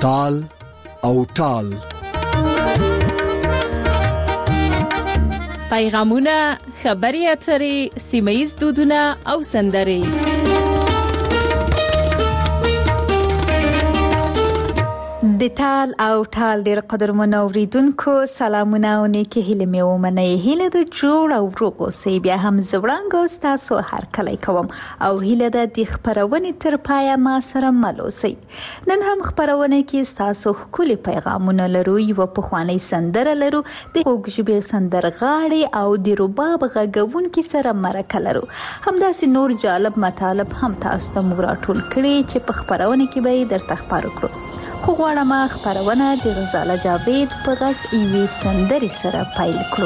تال او ټال. پیغامونه، خبري اترې، سیمه‌ییز دودونه او سندرې. د تال او ټال ډېر قدرمن اوریدونکو سلامونه او نیکه هیله مې ومنئ. هیله د جوړ او روغ اوسئ. بیا هم زوړنګ تاسو هر کله کوم او هیله د خبرونه تر پایه ما سره مل اوسئ. نن هم خبرونه کې تاسو خولي پیغامونه لرو. یو په خواني سندره لرو د وګژبې سندرغاړي او د رباب غږونکو سره مرکه لرو. همداسې نور جالب مطالب هم تاسو ته راټول کړي چې په خبرونه کې به درته خبرو کړو. خو غواړم خبرونه د رضا جاوید په غږ ایوي سندري سره پیل کړو.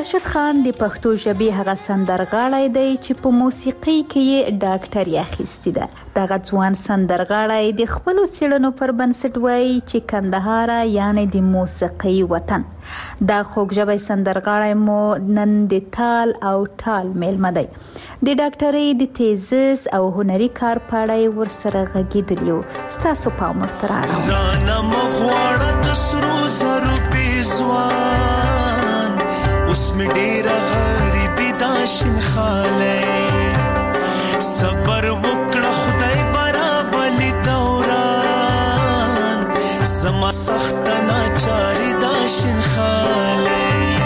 راشد خان د پښتو ژبې هغه سندرغاړی دی چې په موسیقي کې یې ډاکټري اخیستې ده. دغه ځوان سندرغاړی د خپلو څېړنو پر بنسټ وایي چې کندهار یعنی د موسیقي وطن. دا خوږژبی سندرغاړی مو نن د تال او ټال میلمه دی. د ډاکټرۍ د تیزس او هنري کار په اړه ورسره غږېدلی یو. ستاسو پام ورته راړم. اوس می ډیره غریبی دا شین خاله صبر وکړه خدای برابر دوران زما سخت ناچاری دا شین خاله.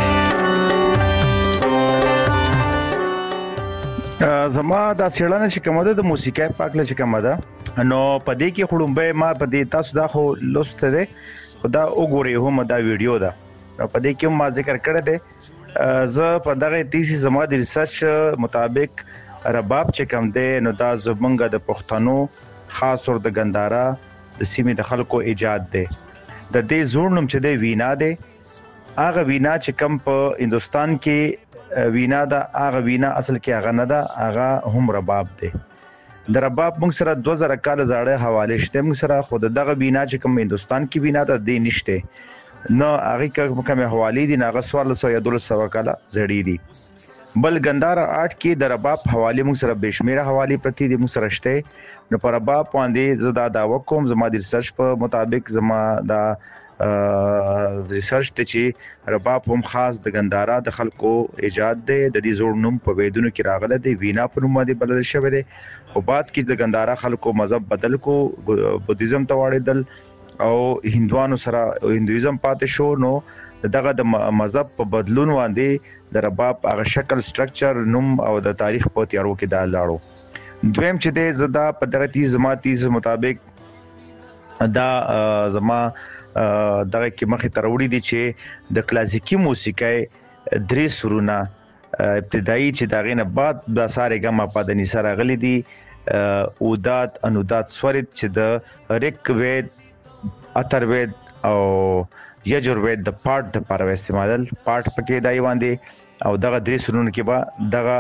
زما دا څېړنه چې کومه ده د موسیقۍ په اړه چې کومه ده نو په دې کې خړومبه ما په دې تاسو دا خو لوسته ده خدا وګورئ هم دا ویډیو ده په دې کې ما ذکر کړی دی. زه په دغه تیسیس زما د ریسرچ مطابق رباب چې کوم دی نو دا زمونږ د پښتنو خاص اور د ګندارا د سیمې د خلکو ایجاد دی. د دې زوړ نوم چې دی وینا دی. هغه وینا چې کوم په هندستان کې وینا دا هغه وینا اصل کې هغه نه ده هغه هم رباب دی. د رباب موږ سره 2000 کال زاړه حواله شته موږ سره خود دغه وینا چې کوم هندستان کې وینا ده دی نشته نو هغه کومه حواله دي ناغه 1400 کال زړی دي. بل ګندارا آرټ کې د رباب حواله موږ سره بشمیره حواله پرتی دي موږ سره شته. نو پر رباب باندې زدا دا وکوم زما د ریسرچ په مطابق زما دا ریسرچ ته چې رباب هم خاص د ګندارا د خلکو ایجاد دی. د دې زوړ نوم په ویدونو کې راغله دی وینا په نوم باندې بلل شوی دی. خو بعد کې د ګندارا خلکو مذهب بدل کو بودیزم ته واړېدل او هندوانو سره هندویزم پاتې شو. نو دغه د مذهب په بدلون باندې د رباب هغه شکل سټرکچر نوم او د تاریخ په تیارو کې دا لاړو. دویم چې د زدا په دغه تیز مطابق دا زما دغه کې مخې ته وروړي دي چې د کلاسیکی موسیقۍ درې سرونه ابتدایي چې دغه نه بعد د ساره ګما پدني سره غلي دي اودات انودات سورید چې د ریک وید اتروید او یجوروید د پارت د پر استعمال پارت پکې دای باندې او دغه درې سرونه کې با دغه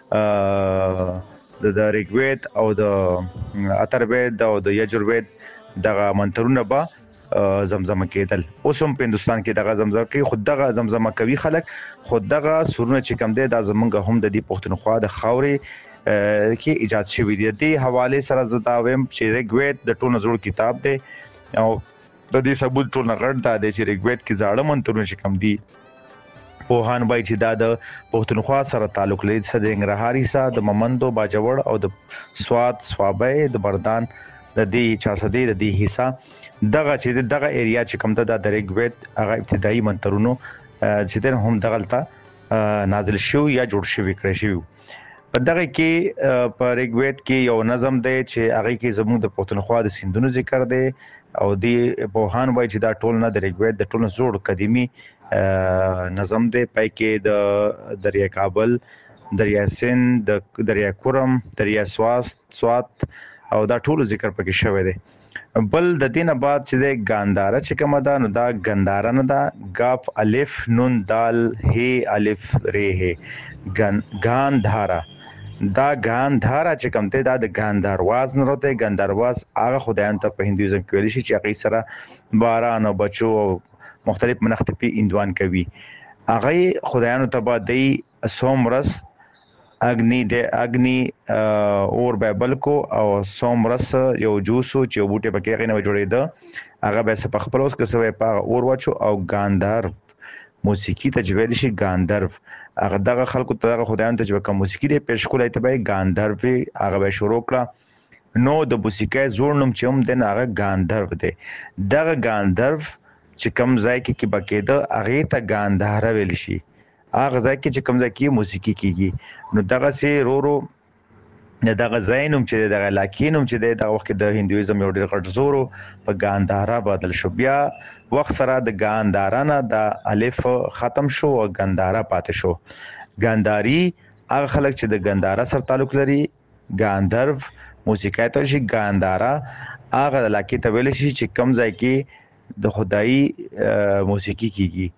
د ریګوید او د اتروید او د یجوروید دغه منترونه با زمزمه کېدل. اوس هم په هندستان کې دغه زمزمه کوي خود دغه زمزمه کوي خلک خود دغه سرونه چې کم دی دا زمونږ هم د دې پښتونخوا د خاورې کې ایجاد شوی دی. د حواله سره زدا ویم چې ریګوید د ټولو زوړ کتاب دی او د دې ثبوت ټول غړ دا دی چې ریګوید کې زاړه منترونه چې کم دي پوهان وایي چې دا د پښتونخوا سره تعلق لري د ننګرهاري سره د ممندو باجوړ او د سواد سوابه د بردان د دې 400 د دې حصہ دغه چې دغه ایریا چې کوم ده د ریګوید هغه ابتدایي منترونو چې د هم دغلطه نازل شو یا جوړ شوی کړی شو. په دغه کې په ریګوید کې یو نظم دی چې هغه کې زموږ د پښتونخوا د سیندونو ذکر دی او دی بوهان وایي چې دا ټول نه د ریګوید د ټول زوړ قديمي نظم دی. پای کې د دریا کابل دریا سند د دریا کورم دریا سوات او دا ټول ذکر پکې شوی دی. بل د دینه بعد چې د ګاندارا چې کومه ده نو دا ګندارا نه ده غاف الف نون دال هی الف ری هی ګاندارا دا ګاندارا چې کوم ته دا د ګاندارواز نه راته ګاندارواز هغه خدایان ته په هندویزم کې ویل شي چې هغه سره باران او بچو مختلف منختفي اندوان کوي. هغه خدایانو ته به دی سومرس اګنی اور بایبل کو او سومرس یو جوسو چې بوټه پکې غنه جوړېده هغه به څه پخپلوس کې سوې پاغه اور واچو او ګاندار موسیقي ته جوړل شي ګاندرو هغه دغه خلکو ته خدایانو ته چې کوم موسیقي دې پېښ کولای ته به ګاندرو هغه به شروع کړه. نو د موسیقۍ زوړ نوم چې هم د هغه ګاندرو دی. دغه ګاندرو چې کوم ځای کې بکیده هغه ته ګاندار ویل شي. هغه ځای کې چې کوم ځای کې موسیقي کیږي نو دغه سي رورو دغه زینوم چې دغه لاکینوم چې دغه وخت د هندویزم یو ډېر غټ زورو په ګاندارا بدل شو. بیا وخت سره د ګاندارانه د الف ختم شو او ګاندارا پاتې شو. ګانداری هغه خلک چې د ګاندارا سره تعلق لري ګاندرو موسیقي ته شي. ګاندارا هغه علاقې ته ویل شي چې کم ځای کې د خدای موسیقي کیږي.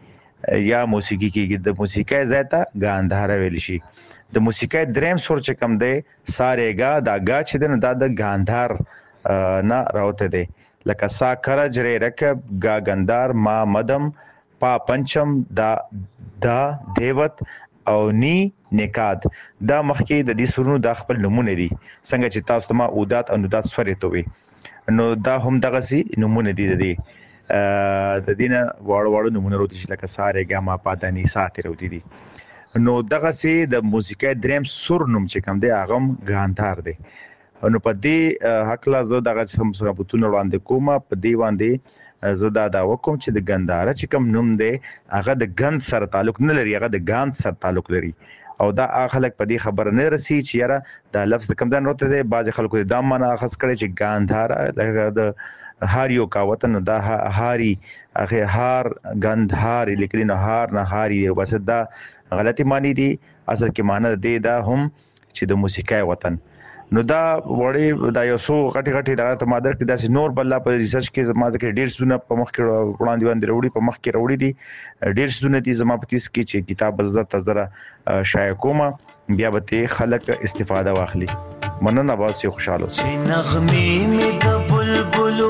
یا موسیقي کېږي. د موسیقۍ ځای ته ګاندهار ویل شي. د موسیقۍ دریم سور چې کوم دی سارېګا دا ګا چې دی نو دا د ګاندهار نه راوته دی لکه سا کرج ری رکب گا گندار ما مدم پا پنچم دا دیوت او نی نکاد. دا مخکې د دې سورونو د خپل نمونه دي څنګه چې تاسو ته ما اودات او ندات سورې ته وي نو دا هم دغه سي نمونه دي د دینه واړو نمونه وروتي چې لکه سارېګا ما پا د نی ساتي وروتي دي. نو دغه سي د موسیقۍ دریم سور نوم چې کوم دی هغه ګاندهار دی. نو په دې حقله زه دغه څه ثبوتونه وړاندې کوم په دې باندې زه دا وکم چې د ګندهار چې کوم نوم دی هغه د ګند سره تعلق نه لري هغه د ګاند سره تعلق لري او دا خلک په دې خبر نه رسي چې یاره دا لفظ کوم ځای وروته دی. بعضې خلکو دا معنا اخذ کړی چې ګاندهار د هاریو کا وطن دا هاري هغه هار ګندهار لیکلي نه هار نه هاري بس دا غلطي معنی دي. اصل کې معنی دی دا هم چې د موسیقۍ وطن. نو دا وړي دا یو څو غټي دا ته مادر کې داسې نور بل په ریسرچ کې زما ځکه ډېر سونه په مخ کې وړاندې وروړي په مخ کې وروړي دي ډېر سونه دي زما په تیس کې چې کتاب بزړه تزره شایع کوم بیا به خلک استفاده واخلي. مننه واسي خوشاله چې نغمې مې د بلبلو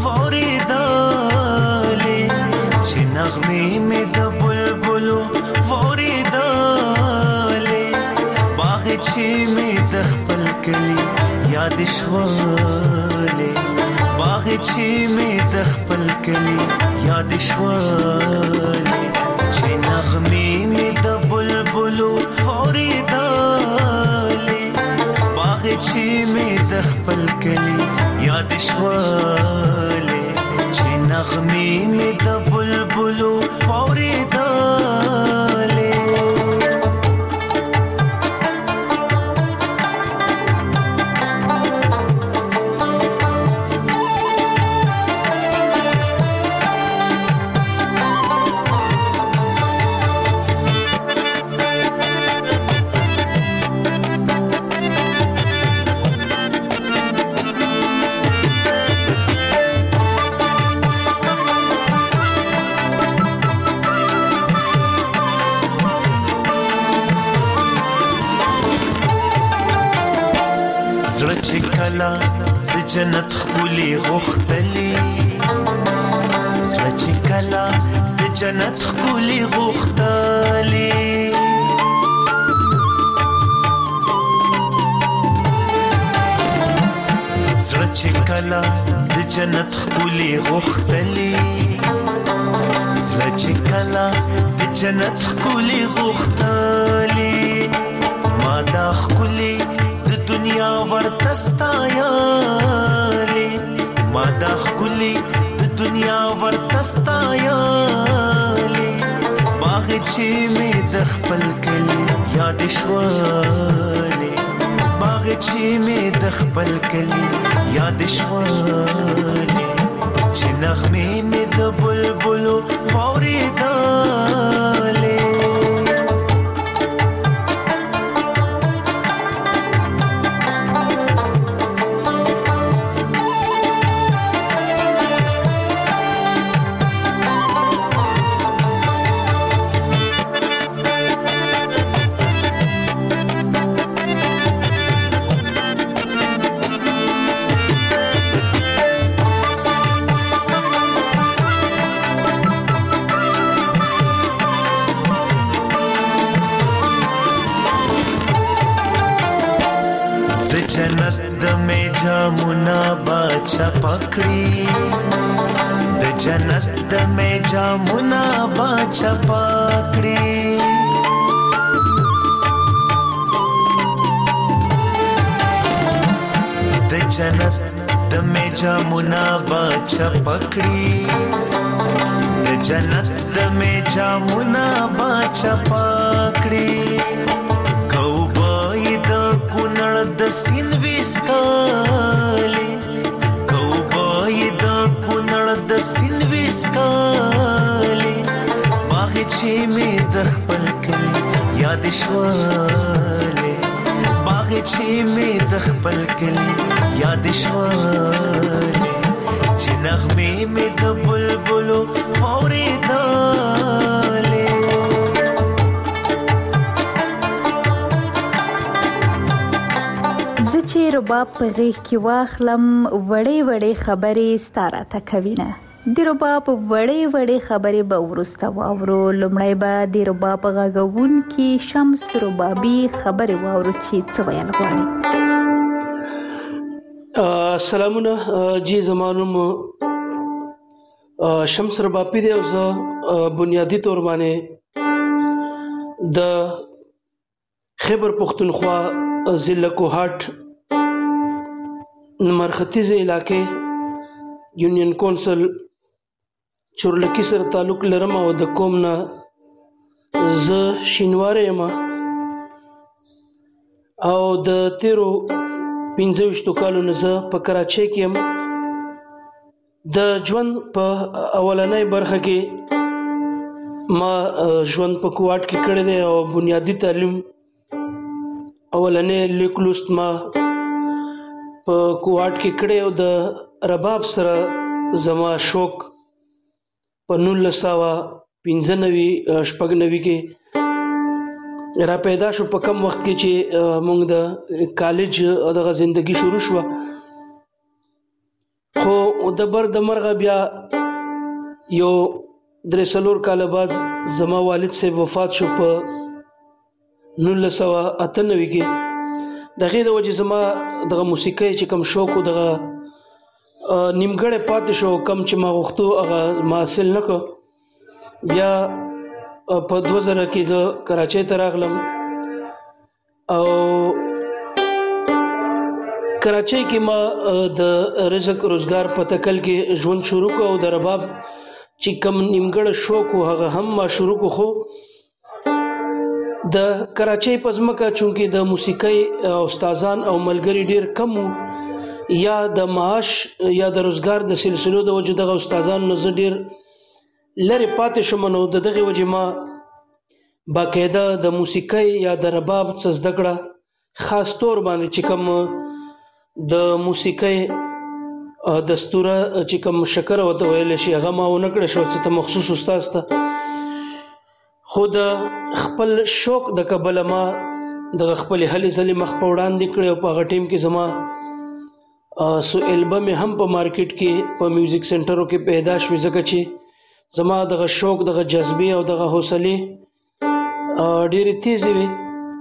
وریدالې چې نغمې مې د بلبلو وریدالې باغ چې مې د خپل کلی یاد شوالې باغ چې مې د خپل کلی یاد شوالې چې نغمې مې د بلبلو وریدالې باغ چې مې د خپل کلی یاد شوالې چې نغمې مې د بلبلو وریدالې. د جنت خولي غختلي زړه چې کلا د جنت خولي غختلي زړه چې کلا د جنت خولي غختلي زړه چې کلا د جنت خولي غختلي ما دا خولي دنیا ورتستایالی ما دا خکلی د دنیا ورتستایالی باغ چې مې د خپل کلی یاد شوالی باغ چې مې د خپل کلی یاد شوالی چې نغمې مې د بلبلو واورېدالې پکړی د جنت د مې جامونه باچا پکړی د جنت د مې جامونه باچا پکړی د جنت د مې جامونه باچا پکړی کوبای د کونړ د سین وسکالی د سینویس کالی باغ چې مې د خپل کلی یاد شوالی باغ چې مې د خپل کلی یاد شوالی چې نغمې مې د بلبلو واورېدالې رباب په غیږ کې واخلم وړې وړې خبرې ستاره ته کوینه د رباب وړې وړې خبرې به وروسته واورو. لومړی به د رباب غږونکي شمس ربابي خبرې واورو چې څه ویل غواړي. سلامونه جی، زما نوم شمس ربابي دی او زه بنیادي طور باندې د خیبر پختونخوا ضلع کوهاټ مرختیز علاقې یونین کونسل چورلکی سره تعلق لرم او د قوم نه زه شینواره یم او د تیرو 15 کالو نه زه په کراچۍ کې یم. د ژوند په اولنۍ برخه کې ما ژوند په کوهاټ کې کړی دی او بنیادي تعلیم اولنې لیک لوست ما په کوهاټ کې کړی او د رباب سره زما شوق په 1995 کې را پیدا شو. په کم وخت کې چې موږ د کالج دغه زندگی شروع شو، خو د مرغه بیا یو 3 کال بعد زما والد صاحب وفات شو په 1998 کې. دغه د وجه زما دغه موسیقۍ چې کوم شوق او دغه نیمګړی پاتې شو، کم چې ما غوښتو هغه ما حاصل نه کړ. بیا په 2000 کې زه کراچۍ ته راغلم او کراچۍ کې ما د رزق روزګار په تکل کې ژوند شروع کړ او د رباب چې کوم نیمګړی شوق و هغه هم ما شروع کړ. خو د کراچۍ په ځمکه چونکې د موسیقۍ استادان او ملګري ډیر کم وو، یا د معاش یا د روزګار د سلسلو د وجه دغه استادان نو زه ډیر لرې پاتې شوم. نو د دغه وجه ما باقاعده د موسیقۍ یا د رباب څه زده کړه، خاص طور باندې چې کوم د موسیقۍ دستوره چې کوم شکر ورته ویلی شي هغه ما ونه کړی شو څه ته مخصوص استاد ته. خو د خپل شوق د کبله ما دغه خپلې هلې ځلې مخ په وړاندې کړې او په هغه ټیم کې زما سو البم هم په مارکیټ کې په میوزیک سنټرو کې پیدا شوې، ځکه چې زما دغه شوق دغه جذبې او دغه حوصلې ډېرې تیزې وې.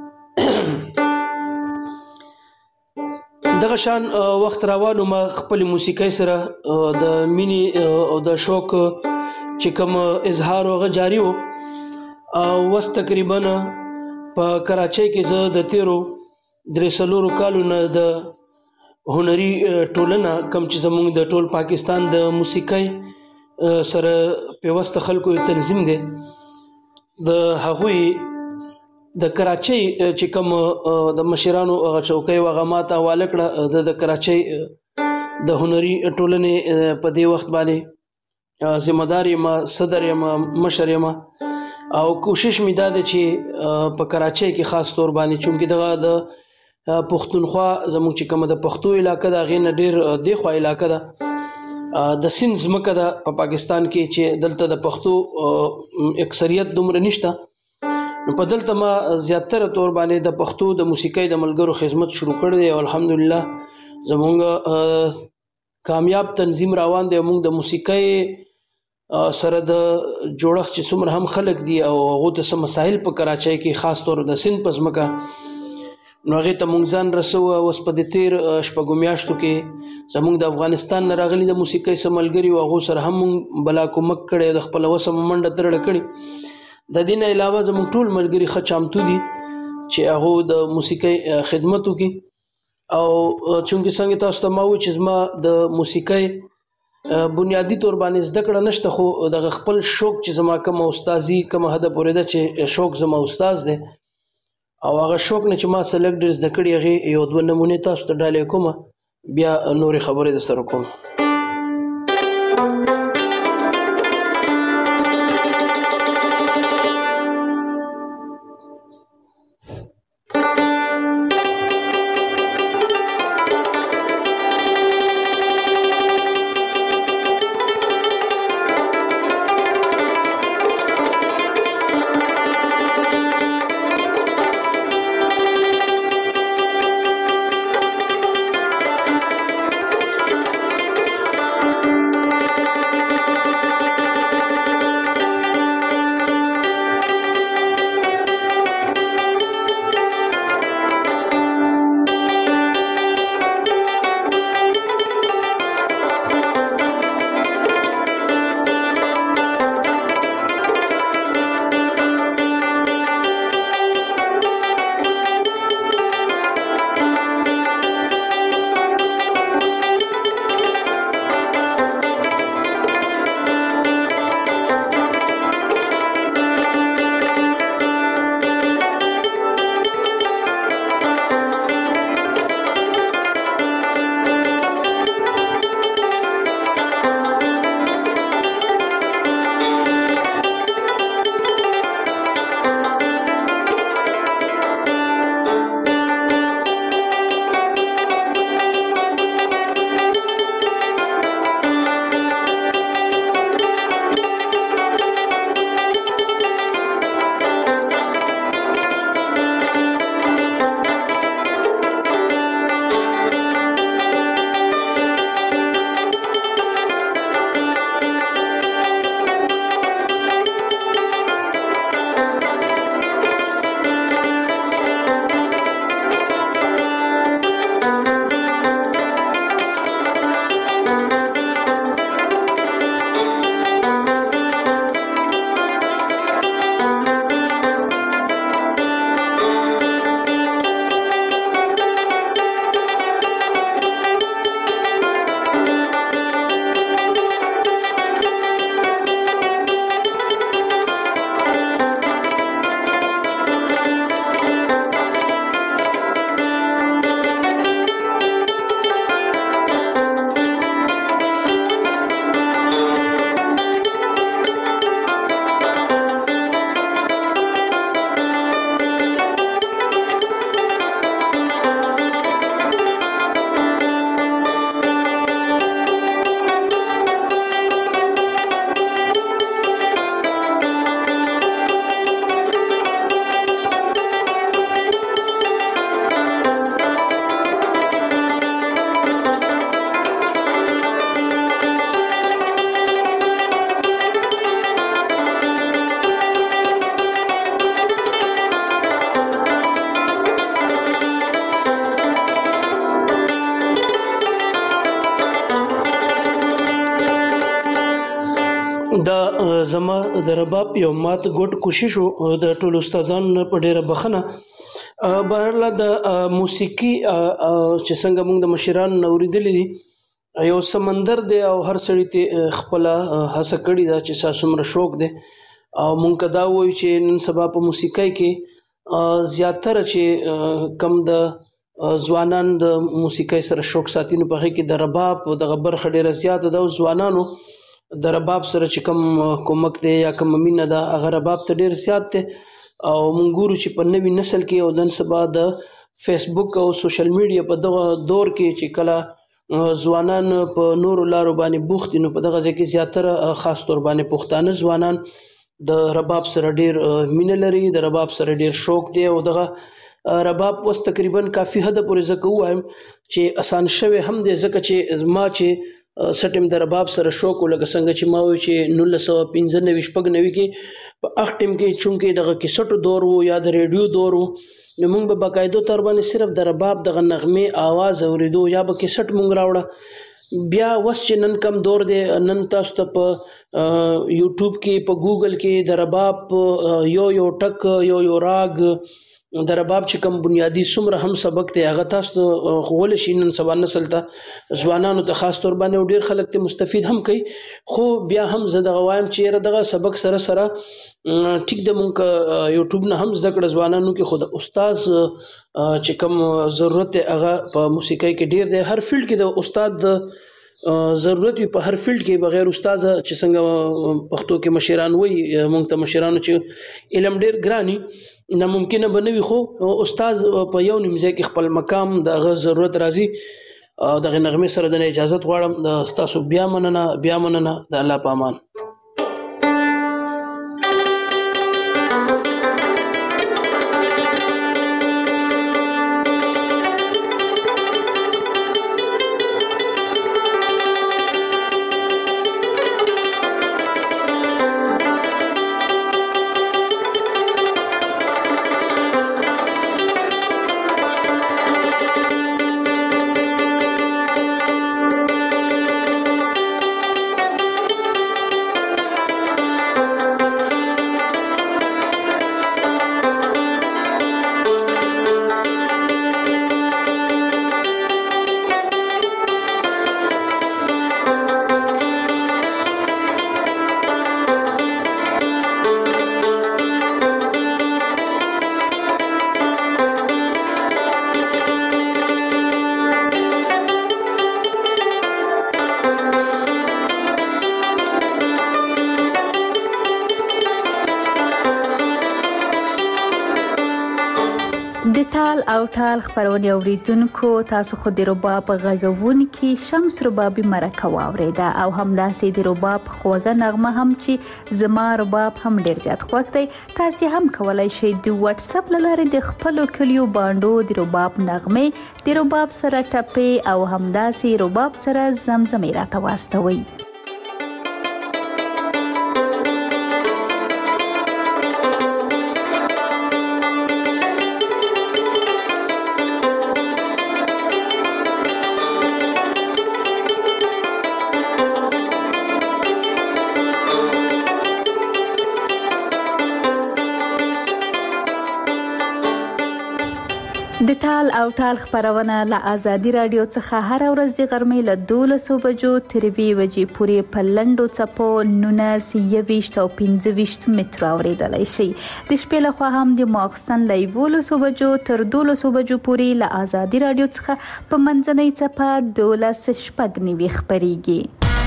دغه شان وخت روانو ما خپل موسیقۍ سره د مینې او د شوق چې کوم اظهار هغه جاری و. وس تقریبا په کراچۍ کې زه د تیرو 3 کالو نه د هنري ټولنه کم چې زموږ د ټول پاکستان د موسیقۍ سره پیوسته خلکو تنظیم دی، د هغوی د کراچۍ چې کوم د مشرانو هغه چوکۍ هغه ماته حواله کړه. د کراچۍ د هنري ټولنې په دې وخت باندې ذمہ دار یم، صدر یم، مشر یم او کوشش مې دا دی چې په کراچۍ کې خاص طور باندې چونکې دغه د پښتونخوا زموږ چې کومه د پښتو علاقه ده هغې نه ډېر دېخوا علاقه ده، د سیند ځمکه ده په پاکستان کې چې دلته د پښتو اکثریت دومره نشته. نو په دلته ما زیاتره طور باندې د پښتو د موسیقۍ د ملګرو خدمت شروع کړی دی او الحمدلله زموږ کامیاب تنظیم روان دی. موږ د موسیقۍ سره د جوړښت چې څومره هم خلک دي او هغو ته څه مسایل په کراچۍ کې خاص طور د سیند په ځمکه نو هغې ته موږ ځان رسوو. اوس په دې تېر شپږو میاشتو کې زموږ د افغانستان نه راغلي د موسیقۍ څه ملګري وو، هغو سره هم موږ بلا کومک کړی او د خپله وسه مو منډه ترړه کړې. د دې نه علاوه زموږ ټول ملګري ښه چامتو دي چې هغو د موسیقۍ خدمت وکړي. او چونکې څنګه تاسو ته ما وویل چې زما د موسیقۍ بنیادي طور باندې زده کړه نشته، خو دغه خپل شوق چې زما کومه استازي کومه حده پورې ده چې شوق زما استاز دی او هغه شوق نه چې ما څه لږ ډېر زده کړي هغې یو دوه نمونې تاسو ته ډالۍ کومه، بیا نورې خبرې در سره کوم. زما د رباب یو مات ګډ کوشش د ټولو استادانو په ډیره بخنه بهرله د موسیقي چې څنګه موږ د مشرانو اوریدلې دي یو سمندر دی او هر سړی ته خپل هڅه کړې ده چې څومره شوق دی او مونږ دا وایو چې نن سبا په موسیقۍ کې زیاتره چې کم د ځوانان د موسیقۍ سره شوق ساتي نو په هغه کې د رباب د برخه ډیره زیاته ده او ځوانانو د رباب سره چې کم کومک دی یا کم مینه ده هغه رباب ته ډیر زیات دی او مونږ ګورو چې په نوي نسل کې او نن سبا د فیسبوک او سوشل میډیا په دغه دور کې چې کله ځوانان په نورو لارو باندې بوخت دي نو په دغه ځای کې زیاتره خاص تور باندې پښتانه ځوانان د رباب سره ډیر مینه لري د رباب سره ډیر شوق دی او دغه رباب وس تقریبا کافي حد پورې زکه وایم چې آسان شوه هم دی ځکه چې ما چې سټیم د رباب سره شوق ولګ څنګه چې ما وی چې 1995 شپږ کې په اختم کې چونکې دغه کیسټو دور وو یا د ریډیو دور وو نو موږ به باقاعده تر باندې صرف د رباب دغه نغمه आवाज اوریدو یا به کیسټ موږ راوړه بیا وس چې نن کم دور دی نن تاسو ته په یوټیوب کې په ګوګل کې د رباب یو ټک یو راګ د رباب چې کوم بنیادی څومره هم سبق دی هغه تاسو غول شي نن سبا نسل ته ځوانانو ته خاص تور باندې ډیر خلک ته مستفید هم کوي خو بیا هم زه دغه وایم چې دغه سبق سره ټیک د مونږ یوټیوب نه هم زده کړ ځوانانو کې خود استاد چې کوم ضرورت هغه په موسیقۍ کې ډیر دی هر فیلډ کې د استاد ضرورت په هر فیلډ کې بغیر استاد چې څنګه پښتو کې مشران وي مونږ ته مشرانو چې علم ډیر ګرانی ناممکن بنوي خو استاد په یو نیمځای کې خپل مقام د ضرورت راځي دغه نغمه سره د اجازه غواړم د تاسو بیا مننه د الله په امان د تال او ټال خبرونه اوریدونکو تاسو خو د رباب غږونکي شمس ربابي مرکه واوریده او همداسې د رباب خوږه نغمه هم چې زما رباب هم ډیر زیات خوښ دی تاسو هم کولای شئ د واتس اپ لاره د خپل کلیو باندې د رباب نغمه د رباب سره ټپې او همداسې رباب سره زمزمې راته واستوي د تال او ټال خبرونه له آزادي رادیو څخه هر ورځ د غرمې له 12 بجو تر 2 بجې پورې په لنډو څپو 19 او 15 متر اوریدلای شي د شپې له خوا هم د ماخستن له 12 بجو تر 12 بجو پورې له آزادي رادیو څخه په منځنۍ څپه 12 شپږ نیوي خبريږي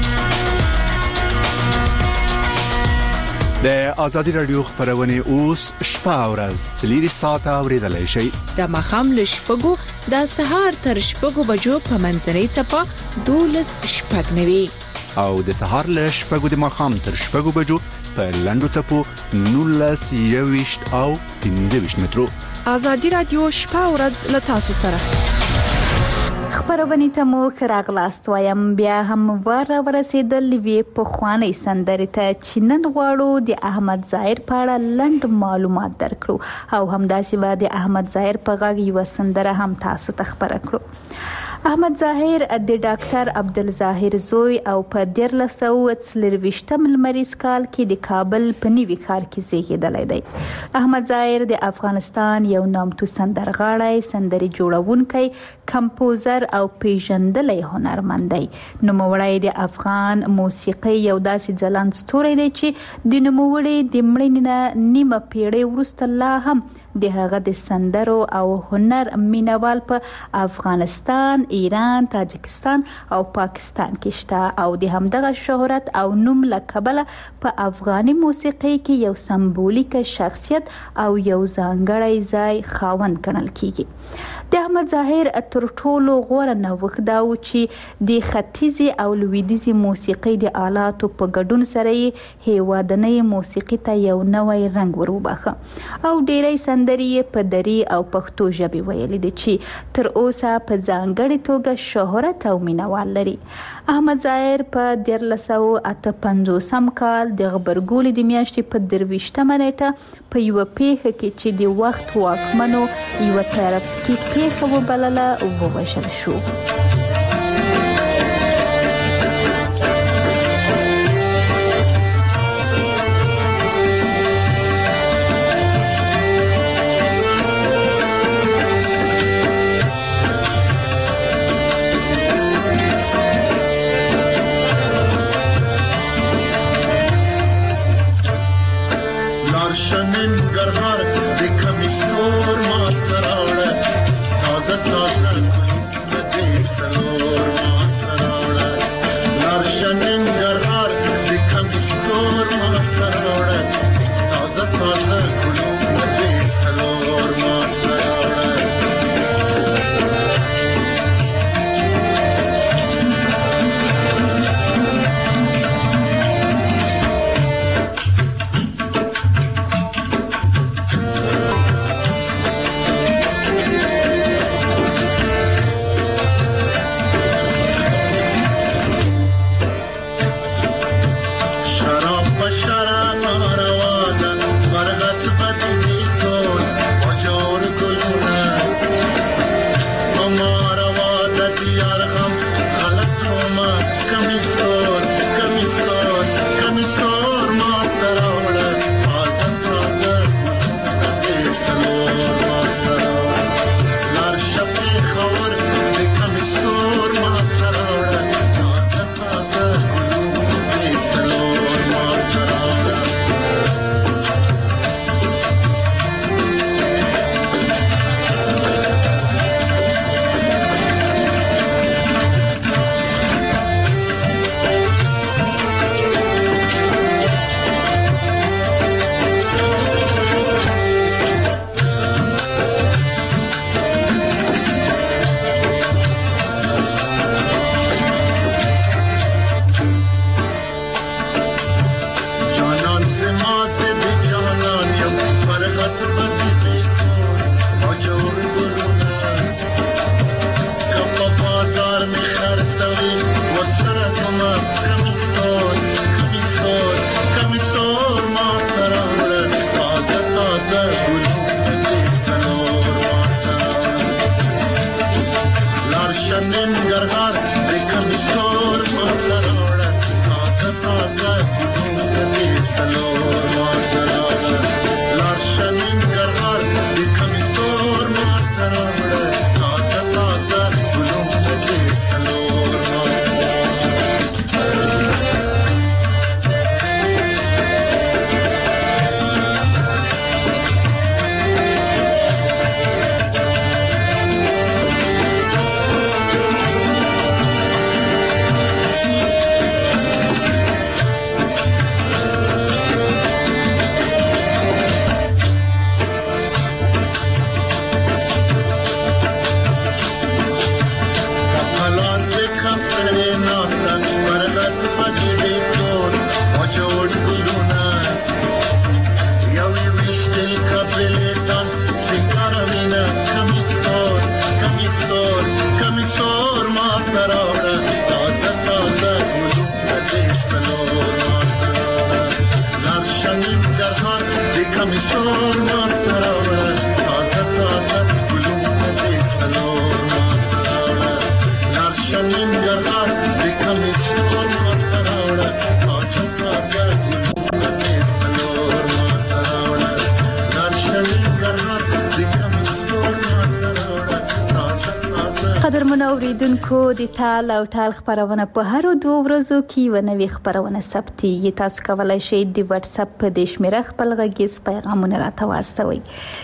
د آزادي رادیو خبرونه اوس شپه او ورځ 4 ساعته اوریدلای شي د مخام له شپږو د سهار تر شپږو بجو په منځنۍ څپه 12 شپږ نیوي او د سهار له شپږو د مخام تر شپږو بجو په لنډو څپو 19 او 15 مترو آزادي رادیو شپه او ورځ له تاسو سره خبرونه ته مو راغلاست وایم بیا هم ورسېدل وی په خواني سندرې ته چې نن غواړو د احمد ظاهر په اړه لنډ معلومات درکړو او همداسې به د احمد ظاهر په غږ یو سندره هم تاسو ته خبره کړو احمد ظاهر د ډاکټر عبدالظاهر زوی او په 1324 لمریز کال کې د کابل په نیوي ښار کې زیږیدلی دی. احمد ظاهر د افغانستان یو نامتو سندرغاړی، سندري جوړونکی، کمپوزر او پیژندلی هنرمند دی. نوموړی د افغان موسیقۍ یو داسې ځلانده ستوری دی چې د نوموړي د مړینې نه نیمه پیړۍ وروسته لا هم د هغه د سندرو او هنر مینوال په افغانستان، ایران، تاجکستان او پاکستان کې شته او د همدغه شهرت او نوم له کبله په افغاني موسیقۍ کې یو سمبولیک شخصیت او یو ځانګړی ځای خاوند ګڼل کیږي. د احمد ظاهر تر ټولو غوره نوښت دا و چې د ختیځي او لویدیځي موسیقۍ د آلاتو په ګډون سره یې هیوادنۍ موسیقۍ ته یو نوی رنګ ورباخه او ډیری سندري په دری او پښتو ژبې ویلي دي چې تر اوسه په ځانګړې توګه شهرت او مینوال لري. احمد ظاهر په 1358 کال د غبرګولي د میاشتې په 23 نیټه په یو پیښه کې چې د وخت واکمنو یو ترافیکي پیښه وبلله ووژل شو. شنن گرهار دیکھم استور ماتراڑا تازہ تازہ گلوم سلور ماتراڑا لار شنن گرهار دیکھم استور ماتراڑا تازہ تازہ گلوم سلور ماتراڑا ننګرهار د کمزور ماته راوړه تازه تازه. قدرمن اوریدونکو د تال او تال خبرونه په هر 2 ورځو کې و نوې خبرونه ثبتېږي. تاسو کولی شئ د واتس اپ په دې شمیره خپل غږیز پیغامونه راته واستوئ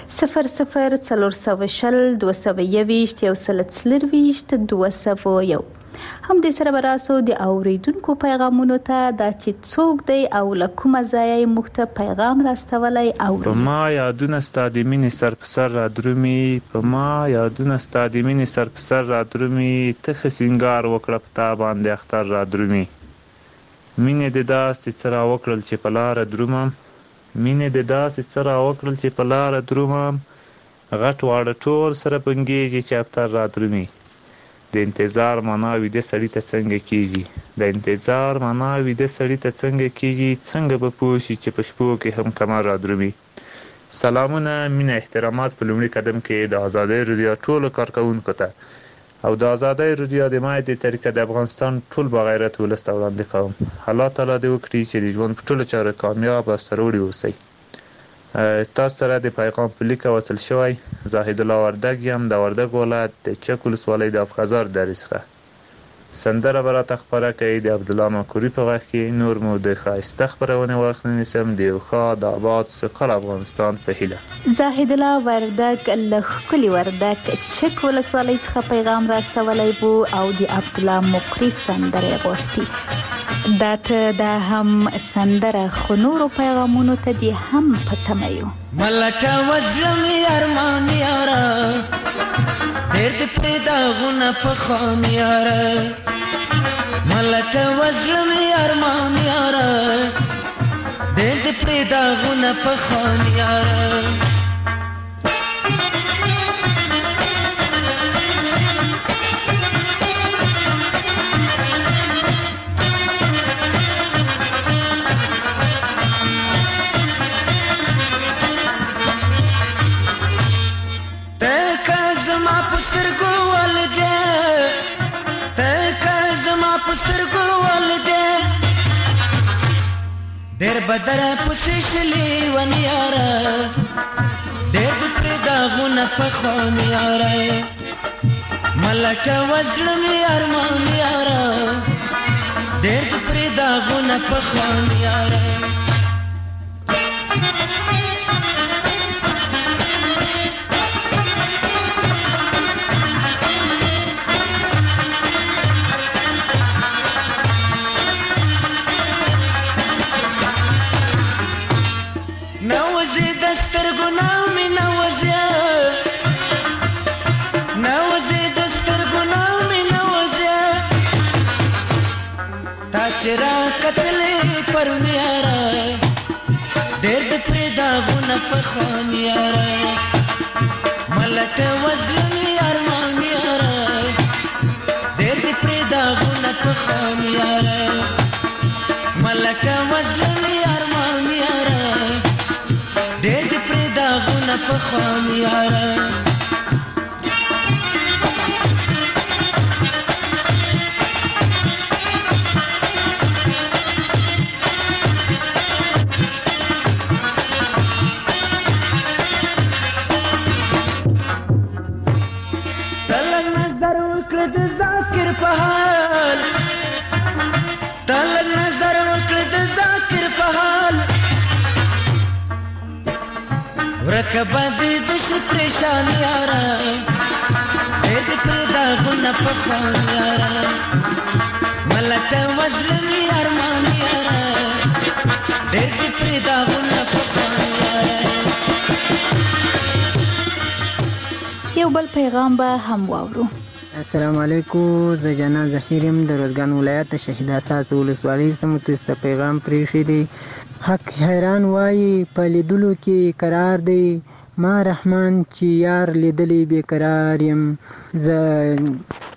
0040 221 140 201. هم د سره براسو د اوریدونکو پیغامونو ته دا چې څوک دی او له کومه ځایه موږ ته پیغام راستولی اوري. په ما یادونه ستا د مینې سر په سر را درومي، په ما یادونه ستا د مینې سر په سر را درومي، ته ښه سینګار وکړه په تا باندې اختر را درومي. مینې د داسې څه را وکړل چې په لاره درومم، مینې د داسې څه را وکړل چې په لاره درومم، غټ واړه ټول سره بنګېږي چې اختر را درومي. د انتظار معنا ویده سړي ته څنګه کیږي، د انتظار معنا ویده سړي ته څنګه کیږي، څنګه به پوه شي چې په شپو کې هم کمر را درومي. سلامونه، مینه، احترامات په لومړي قدم کې د ازادۍ رادیو ټولو کارکوونکو ته او د ازادۍ رادیو د مایع د طریقه د افغانستان ټول بغیرت ولس ته وړاندې کوم. الله تعالی دې وکړي چې د ژوند په ټولو چارو کامیاب او سرلوړي اوسئ. تاسو سره د پیغام په لیکه وصل شوی زاهد الله وردګ یم د وردګ ولایت د چک ولسوالۍ د افغازار درې څخه. سندره به راته خپره کوي د عبدالله مکوري په غږ کې. نور مو د ښایسته خپرونې وخت نه نیسم د یو ښاد آباد سوکاله افغانستان په هیله. زاهد الله وردګ له ښکلي وردګ چک ولسوالۍ څخه پیغام راستولی بو او د عبدالله مکوري سندره یې غوښتي. دا ته دا هم سندره خو نورو پیغامونو ته دی هم په تمه یو. ملټه وزلم ارمان یاره ډېر دې پرې داغونه په خان یاره، ملټه وزلم ارمان یاره ډېر دې پرې داغونه په خان یاره. ډېر بدر پسې شلې ونیاره ډېر دې پرې داغونه په خان یاره، ملټه وزلم ارمان یاره ډېر دې پرې داغونه په خان یاره. چرا قتلې پر میاره ډېر د پرې داغونه په خان یاره، ملټه وزلم ارمان یاره ډېر د پرې داغونه په خان یاره، ملټه وزلم ارمان یاره ډېر د پرې داغونه په خان یاره. ورکبه دې د شپریشان یاره ډېر دې پرې داغونه په خان یاره، ملټه وزلم ارمان یاره ډېر دې پرې داغونه په خان یاره. یو بل پیغام به هم واورو. السلام علیکم، زه جانا ظهیر یم د روزګان ولایت شهید اساس ولسوالۍ سمو ته پیغام پرېښی دی. حق حیران وایي په لیدلو کې قرار دی، ما رحمان چې یار لیدلی بې قرار یم. زه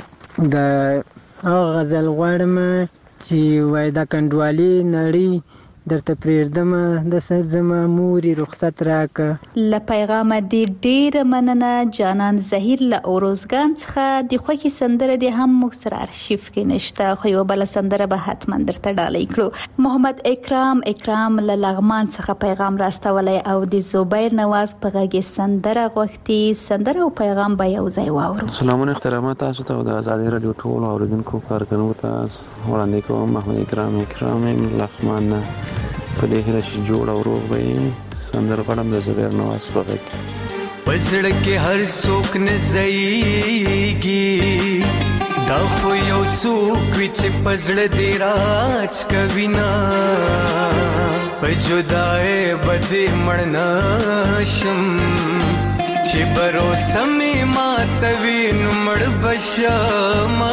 د هغه غزل غواړم چې وای د کنډوالې نړۍ درته پرېږدمه د سر زما مورې رخصت راکه. له پیغامه دې ډېره مننه جانان زهیر له اوروزګان څخه. د خوښې سندره دې هم موږ سره ارشیف کې نشته، خو یوه بله سندره به حتما درته ډالۍ کړو. محمد اکرام له لغمان څخه پیغام راستولی او د زبیر نواز په غږ سندره غوښتي. سندره او پیغام به یو ځای واورو. سلامونه احترامات تاسو ته او د ازادي رادیو ټولو اوریدونکو کارکوونکو ته وړاندې کوم. محمد اکرام لغمان نه په دې هیله چې جوړ او روغ به یې. سندره غواړم د زبیر نواز په غږ. پزړه کې هر څوک نه ځایږي، دا خو یو څوک وي چې پزړه دې راج کوي نه. په جدای به دې مړ نشم، چې بروسه مې ماتوي نو مړ به شمه.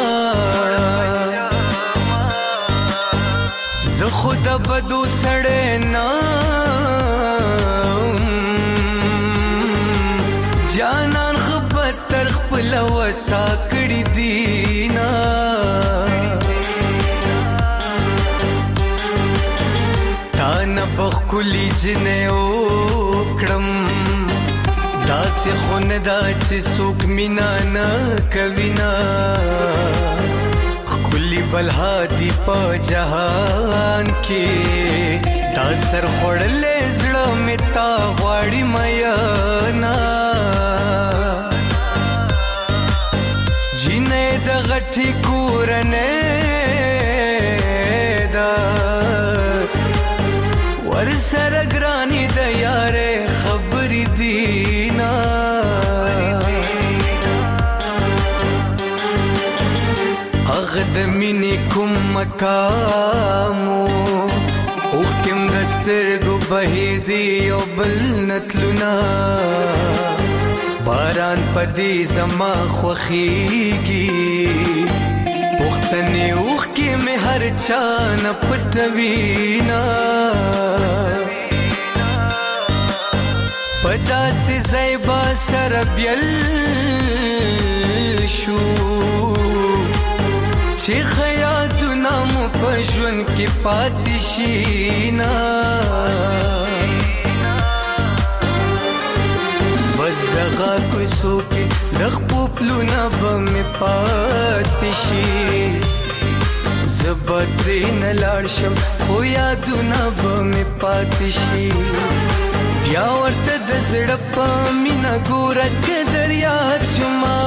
زه خو د بدو سړی نه جانان خبر تر خپل وسا کړی دینا. تا نه بخکلی جنې وکړم، داسې خو نه دا چې څوک مینا نه کوي نه. خکلی بلهادي په جهان کې دا سر خوړلې زړه مې تا غواړي میانا. جینې د غټي کورنۍ دا ور سره ګرانی د یارې خبرې دینا. هغه د مینې کوم مقامو اوښکم د سترګو بهیر دی او بل نتلونه. باران پدې زما خوښیږي، پښتنې اوښکې مې هر چا نه پټوي نه. په داسې ځای به سره بیل شو چې خیاطونه مو په ژوند کې پاتې شي نه. بس دغه کوڅو کې د خپو پلونه به مې پاتې شي. زه به ترېنه لاړ شم خو یادونه به مې پاتې شي. بیا ورته د زړه په مینه ګوره که دریاد شما.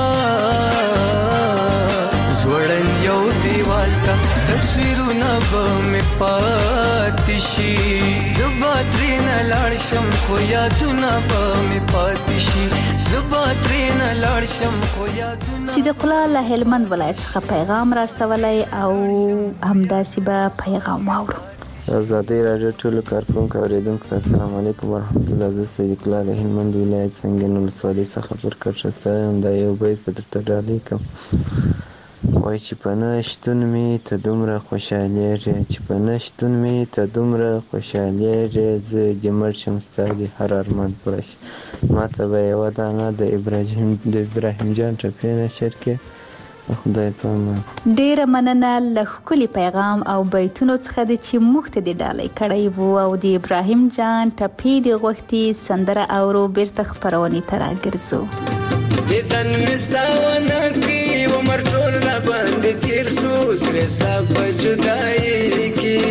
زوړن یو دیوال ته تصویرونه به مې پاتې شي. زه به ترېنه لاړ شم خو یادونه به مې پاتې شي. زه به ترېنه لاړ شم خو یادونه. صدیق الله له هلمند ولایت څخه پیغام راستولی او همداسې به پیغام واورو. ازادي راډیو ټولو کارکوونکو اوریدونکو ته السلام علیکم ورحمت الله. زه صدیق الله له هلمند ولایت څنګه ولسوالۍ څخه پر کټه سره دا یو بیت په درته ډالۍ کوم. وای چې په نه شتون مې ته دومره خوشحالېږې، چې په نه شتون مې ته دومره خوشحالېږې. زه دې مړ شم ستا دې هر ارمان پوره شي. ما ته به یوه دانه د ابراهیم جان ټپې نشر کې. خدای په امان. ډیره مننه له ښکلي پیغام او بیتونو څخه د چې موږ ته دې ډالۍ کړی وو او د ابراهیم جان ټپې دې غوښتي. سندره اورو بیرته خپرونې ته راګرځو. دیدن مستاونه کی عمر ټول را باندې تیر سو سره ستا په جدایي کې.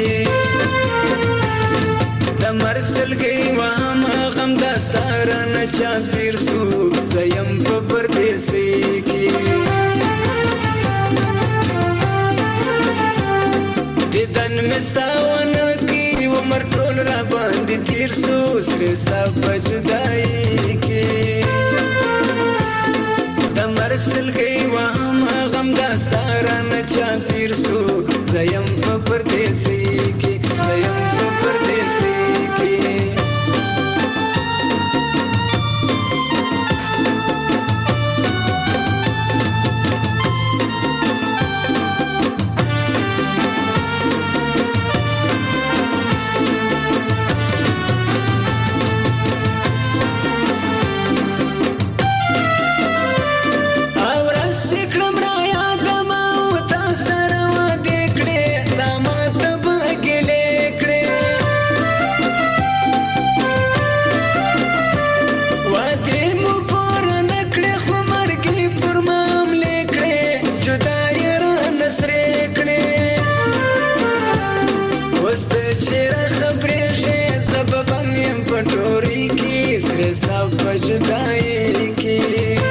د مرګ سلګۍ وهم غم داستا نه چا پیر سو زیم په پردیسۍ کې. دیدن مستاونه کی عمر ټول را باندې تیر سو سره ستا په جدایي کې. مرګ سلګۍ وهم غم داستا نه چا پیر سو زیم په پردیسۍ کې. زیم په پردیسۍ کې. وست چیرې خبرې شې زب باندې پټوري کې سرستا پجدای کې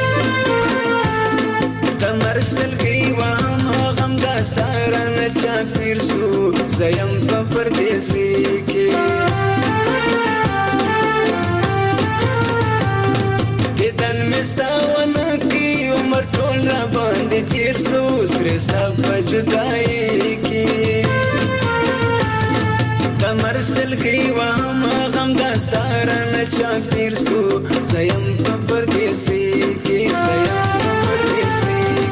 د مرسل کې وهم غم داستان چا پیر سو زیم په پردیسي کې دن مستاونه کې عمر ټول را باندې تیر سو سرستا پجدای کې د مرسل کې وهم غم داستان چا پیر سو زیم په پردیسي کې زیم په پردیسي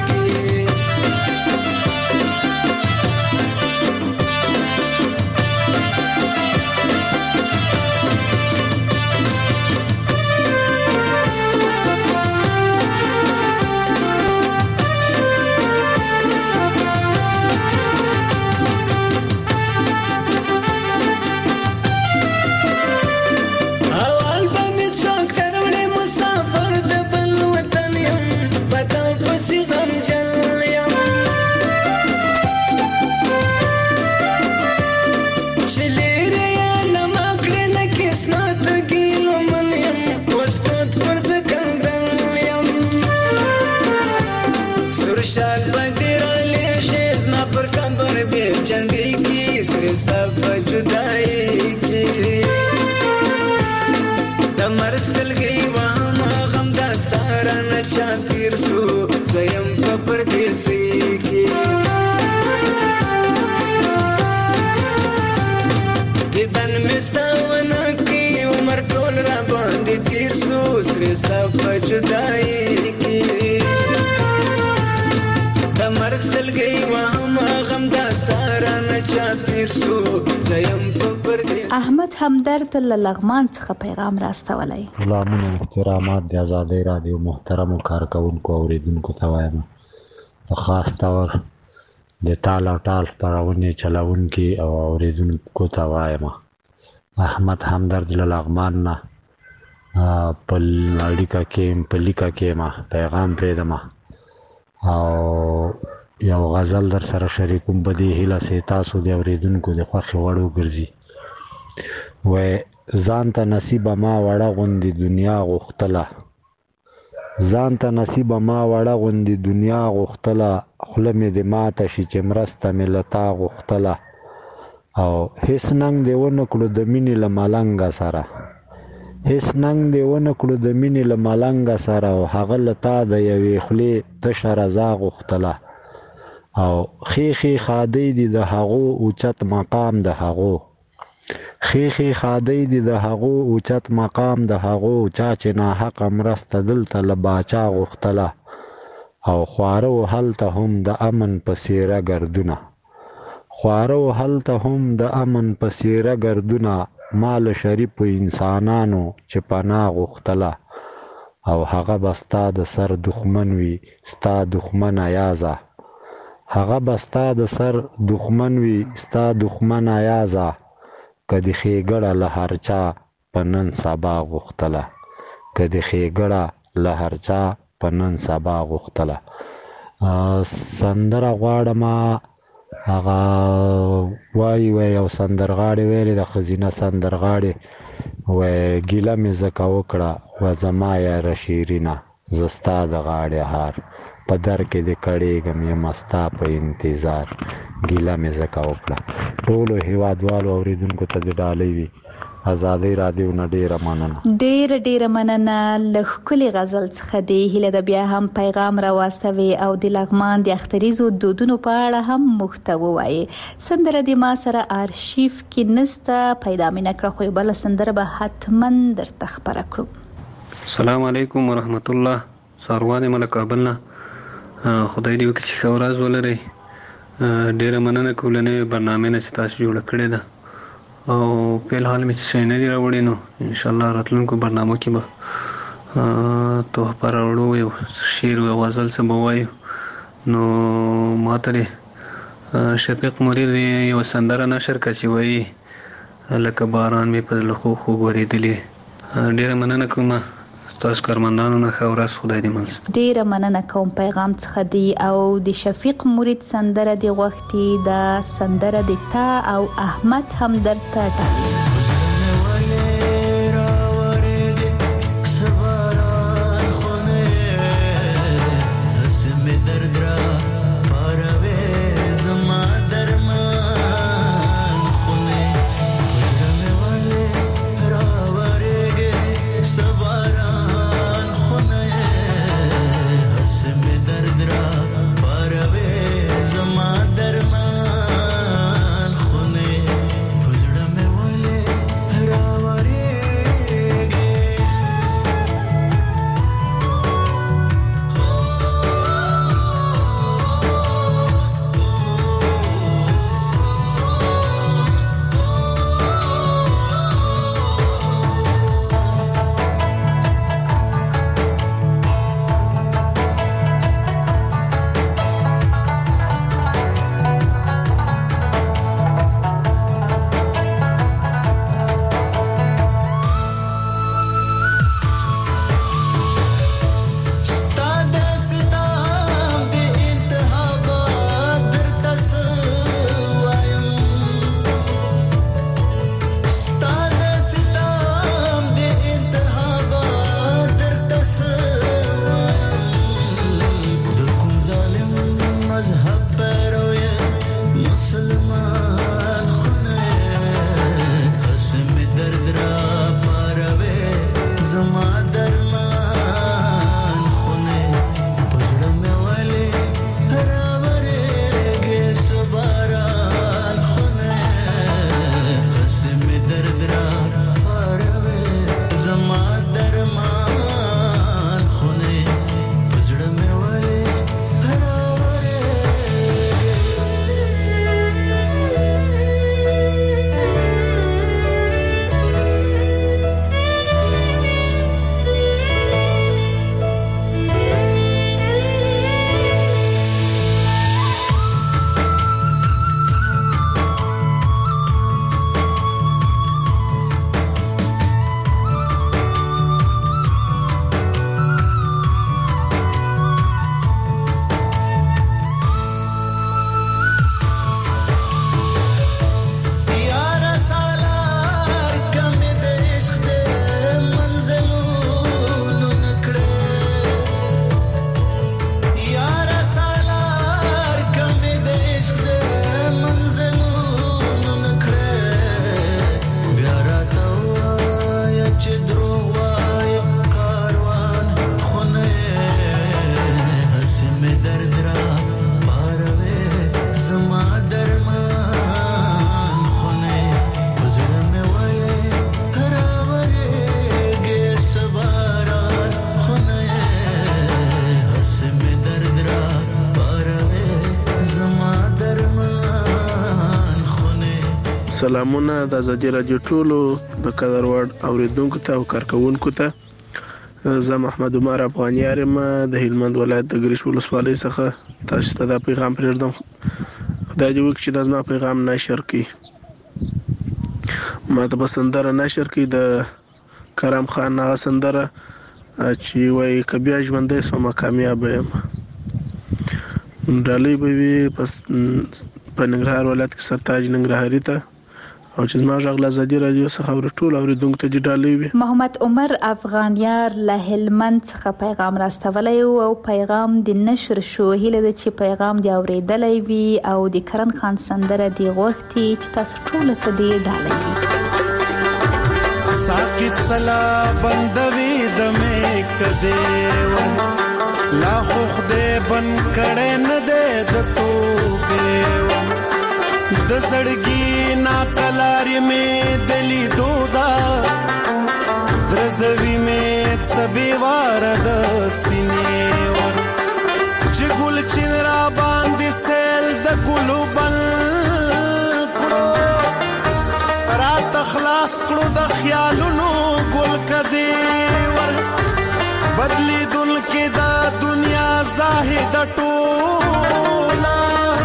سرستا پجدای کې د مرګ سلګي وهم غم داستان چا پیر سو زیم په پردیسي کې دن مستاونه کې عمر ټول را باندې تیر سو سرستا پجدای کې د مرګ سلګي وهم غم داستان چا پیر سو زیم په پردیسي. احمد همدرد له لغمان څخه پیغام راستولی. سلامونه احترامات د آزادۍ رادیو محترمو کارکونکو اوریدونکو ته وایم په خاص طور د ټال او ټال خپرونې چلونکي او اوریدونکو ته وایم احمد همدرد له لغمان نه په لیکه کې ما پیغام پرېږدم او یو غزل در سره شریکوم په دې هیله چې تاسو د اوریدونکو د خوښې وړ وګرځي. وای ځان ته نصیبه ما وړه غوندې دنیا غوښتله خوله مې د ماته شي چې مرسته مې له تا غوښتله او هېڅ ننګ دې ونه کړو د مینې له ملنګه سره او هغه له تا د یوې خولې تشه رضا غوښتله او خیخي خادی دی د هغو اوچت مقام د هغو چا چې ناحق مرسته دلته له باچا غوښتله او خواره و هلته هم د امن په څیره ګردونه ما له شریفو انسانانو چې پناه غوښتله او هغه به ستا د سر دښمن وي ستا دښمن یازه که د ښېګړه له هر چا په نن سبا غوښتله سندره غواړم هغه وایي یو سندرغاړی ویلې د ښځینه سندرغاړې وایي ګیله مې ځکه وکړه و زما یاره شیرینه زه ستا د غاړې هار په در کې د کړېږم یم ستا په انتظار ګیله مې ځکه وکړه. ټولو هیوادوالو اوریدونکو ته د ډالۍ وي آزادۍ رادیو نه ډیره مننه. له ښکلې غزل څخه د هیله د بیا هم پیغام راواستوي او د لغمان د اختریزو دودونو په اړه هم موږ ته ووایي. سندره د ما سره آرشیف کې نسته، پیدا مې نه کړه، خو بله سندره به حتما درته خپره کړو. السلام علیکم ورحمت الله. ساروان ملک کابل نه. خدای دې وکړي چې ښه ورځ ولرئ. ډیره مننه کولنې برنامه نه چې تاسو جوړه کړې ده او په الحال مې څه نه دی راوړی، نو ان شاء الله راتلونکو برنامو کې به تحفه راوړو، یو شعر او غزل څه به وایو. نو ماته شفیق مرید یو سندره نشر کړه چې وایي لکه باران مې په زړه خو ورېدلی. ډیره مننه کوم تاسو کارمندانو نه ښه ورځ، خدای دې مل. ډیره مننه کوم پیغام څخه دی. او د شفیق مرید سندره دی غوښتي، د سندره د تا او احمد همدرد ته ډالۍ. سلامونه د ازادي رادیو ټولو د قدر وړ اوریدونکو ته او کارکونکو ته. زه محمد عمر افغانیار یم د هلمند ولایت د ګریش ولسوالۍ څخه. تاسو ته دا پیغام پرېږدم، خدای دې وکړي چې دا زما پیغام نشر کړي. ما ته به سندره نشر کړي د کرم خان هغه سندره چې وایي که بیا ژوندی شومه کامیابه یم. ډالۍ به وي په ننګرهار ولایت کې سرتاج ننګرهاري ته، او چې زما غږ له ازادي رادیو څخه ټول اوریدونکو ته ډالۍ وي. محمد عمر افغانیار له هلمند څخه پیغام راستولی او پیغام د نشر شو. هیله ده چې پیغام دی اوریدلی وي او د کرن خان سندره دی غوښتي چې تاسو ټول ته دی ډالۍ وي. ساکت سلا بندوي د مې کده و لا خو خدای بن کړه نه ده د توبه د سړګي نا کلاري مې دلی دودا درزوي مې سبي وار د سینې ور چې ګل چین را باندې سیل د ګلو بل کړو رات خلاص کړو د خیالونو ګل کدي ور بدلی دل کې دا دنیا زاهد ټولا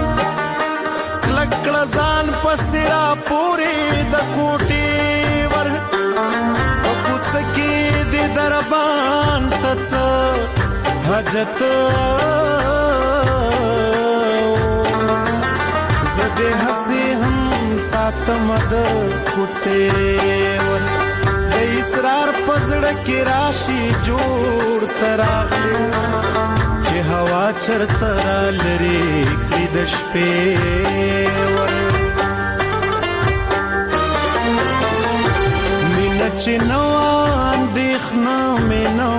لکړه ځان پسرا پوری د کوټي ور او پوڅ کې د دربار څه حاجت زده هسي هم ساتم د کوڅه ور د اسرار پزړه کې راشي جوړ تراغلي چې هوا چرته را لري کړي د شپې ور مینه چې نو اندېښنه مې نو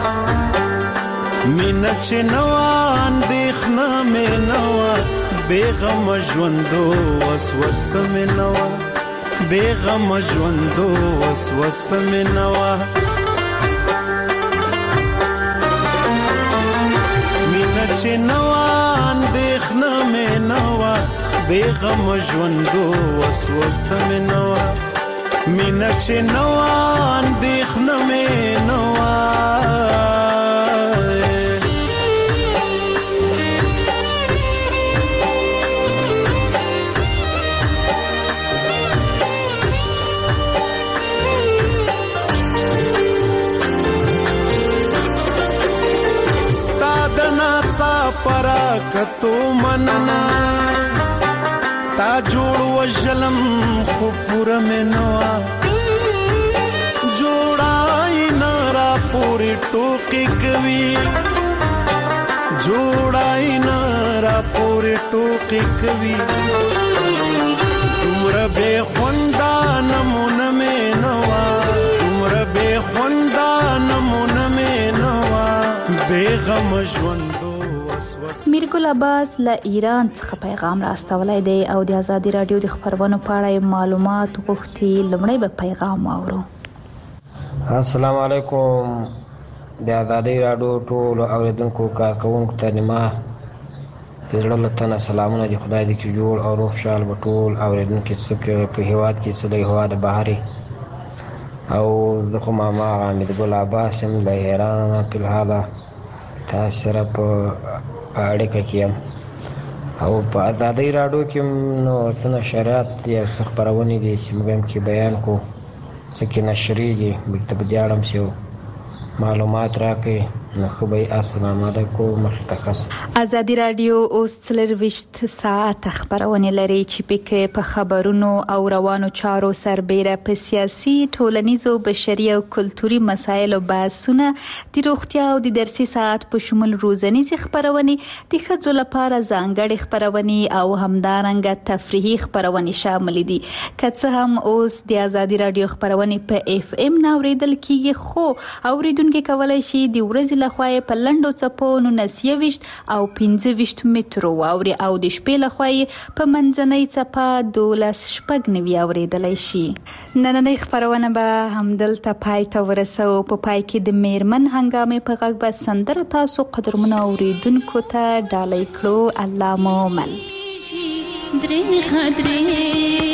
مینه چې نو اندېښنه مې نو بیغم ژوندو وسوسه مې نو بیغم ژوندو وسوسه مې نو مینه چې نو اندېښنه مې نو بیغم ژوندو وسوسه مې نو مینه چې نو اندېښنه مې نو پراکتو مننا تا جوړ وجلم خو پورا منوا جوړای نارا پوری ټوکی کوي جوړای نارا پوری ټوکی کوي تمر به خوندا نمونه منوا تمر به خوندا نمونه منوا بیغم ژوندو میرګل عباس له ایران څخه پیغام راستولای دی او د آزادي رادیو د خبرونو په اړه معلومات غوښتي. لمړی به پیغام واورو. السلام علیکم. د آزادي رادیو ټول اوریدونکو کارکونکو ته نیمه د زړه له تنه سلامونه دي. خدای دې کې جوړ او روغ خوشحال به ټول اوریدونکو څوک په هیواد کې څه د هوا د بهاري او زه خو ماما میرګل عباس هم له ایران په حاله تاسو سره په اړیکه کې یم او په آزادي رادیو کې نو څنګه شریعت یا خبرونه دي چې موږ هم کې بیان کو څه کې نشریږي مکتب دیارم شو معلومات راکې نو خو به السلام علیکم مختص. آزادي رادیو اوس 24 ساعت خبرونه لري چې پکې په خبرونو او روانو چارو سربېره په سیاسي ټولنیزو بشري او کلتوري مسایلو بحثونه د روغتیا او د درسي ساعت په شمول روزنیزي خبرونه د ښځو لپاره ځانګړي خبرونه او همدارنګه تفریحي خبرونه شامل دي. که څه هم اوس د آزادي رادیو خبرونه په اف ام ناوریدل کیږي خو اوریدونکو کولای شي د ورځې لخوا په لنډو څپو 29 او 25 مترو واوري او د شپې لخوا په منځنۍ څپه 12.9 اوریدلای شي. نننۍ خبرونه به همدلته پای ته ورسو. په پای کې د میرمن هنګامې په غږ به سندره تاسو قدرمنو اوریدونکو ته ډالۍ کړو. الله مو مل درې